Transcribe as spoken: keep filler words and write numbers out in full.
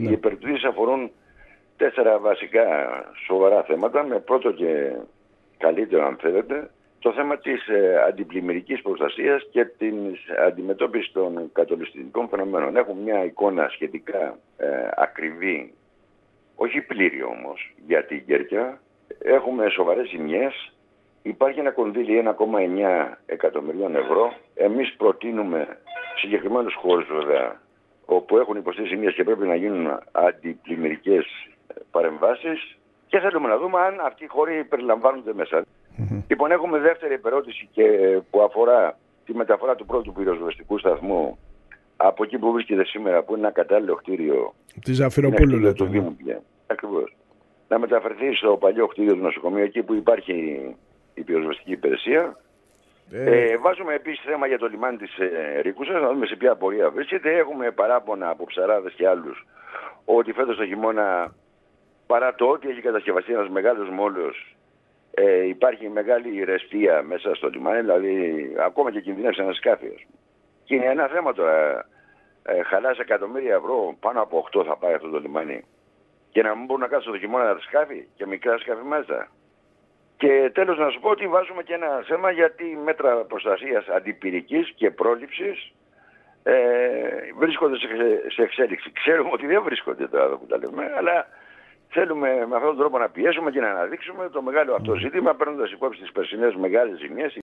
Ναι. Οι επερτρήσεις αφορούν τέσσερα βασικά σοβαρά θέματα, με πρώτο και καλύτερο αν θέλετε το θέμα της ε, αντιπλημμυρικής προστασίας και της αντιμετώπισης των κατολιστικών φαινομένων. Έχουμε μια εικόνα σχετικά ε, ακριβή, όχι πλήρη όμως, για την Κέρκυρα. Έχουμε σοβαρές ζημιές. Υπάρχει ένα κονδύλι ένα κόμμα εννιά εκατομμυρίων ευρώ. Εμείς προτείνουμε συγκεκριμένους χώρους βέβαια, όπου έχουν υποστεί ζημίες και πρέπει να γίνουν αντιπλημμυρικές παρεμβάσεις, και θέλουμε να δούμε αν αυτοί οι χώροι περιλαμβάνονται μέσα. Mm-hmm. Λοιπόν, έχουμε δεύτερη επερώτηση και που αφορά τη μεταφορά του πρώτου πυροσβεστικού σταθμού από εκεί που βρίσκεται σήμερα, που είναι ένα κατάλληλο κτίριο τη Ζαφυροπούλου, λέτε. Του Δήμου πια. Ακριβώς. Να μεταφερθεί στο παλιό κτίριο του νοσοκομείου, εκεί που υπάρχει η πυροσβεστική υπηρεσία. Ε... Ε, βάζουμε επίσης θέμα για το λιμάνι της ε, Ρίκουσας, να δούμε σε ποια πορεία βρίσκεται. Έχουμε παράπονα από ψαράδες και άλλους ότι φέτος το χειμώνα, παρά το ότι έχει κατασκευαστεί ένας μεγάλος μόλος, ε, υπάρχει μεγάλη ρεστία μέσα στο λιμάνι, δηλαδή ακόμα και κινδυνεύσει ένα σκάφι. Και είναι ένα θέμα τώρα, ε, χαλάσει εκατομμύρια ευρώ, πάνω από οκτώ θα πάει αυτό το λιμάνι, και να μην μπορούν να κάτσουν το χειμώνα τα σκάφη και μικρά σκάφη μέσα. Και τέλος να σου πω ότι βάζουμε και ένα θέμα για τη μέτρα προστασίας αντιπυρικής και πρόληψης ε, βρίσκονται σε, σε εξέλιξη. Ξέρουμε ότι δεν βρίσκονται τώρα που τα λέμε, αλλά θέλουμε με αυτόν τον τρόπο να πιέσουμε και να αναδείξουμε το μεγάλο αυτό ζήτημα, παίρνοντας υπόψη τις περσινές μεγάλες ζημιές.